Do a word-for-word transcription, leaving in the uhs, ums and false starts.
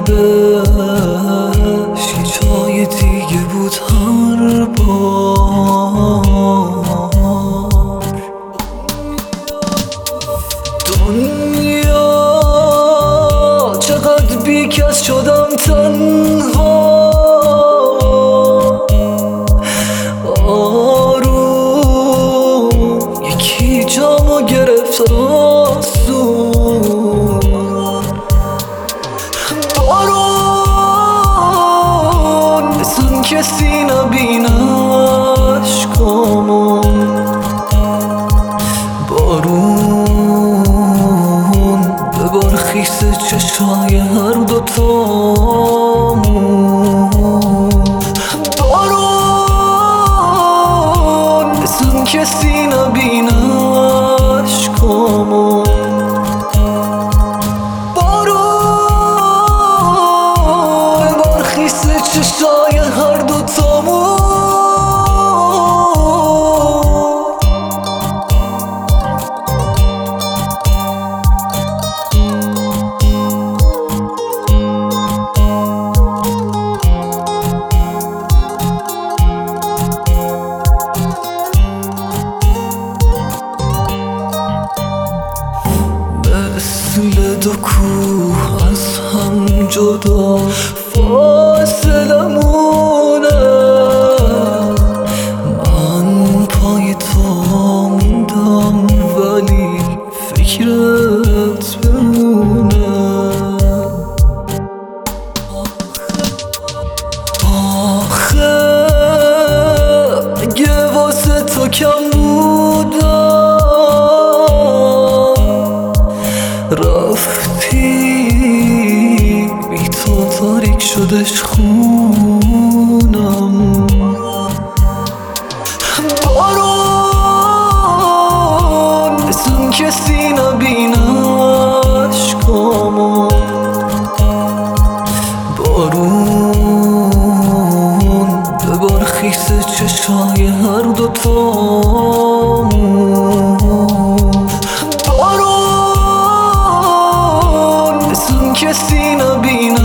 قلبش یه جای دیگه بود هر بار. دنیا چقدر بیکس شدم تنها، آروم یکی جامو گرفت آسون. بارون مثل کسی نبینه عشقامو، بارون ببار خیس چشای هر دوتامون. بارون مثل کسی نبینه عشقامو، بارون ببار خیس چشای هر دوتامون. مثل دو کوه از هم جدا فاصلمونه، من پای تو موندم ولی فکرت بمونه. آخه اگه واسه تو کم بودم رفتی، بی تو تاریک شدش خونم. بارون مثل کسی نبینه عشقامو، بارون ببار خیس چشای هر دوتامون. بارون مثل کسی نبینه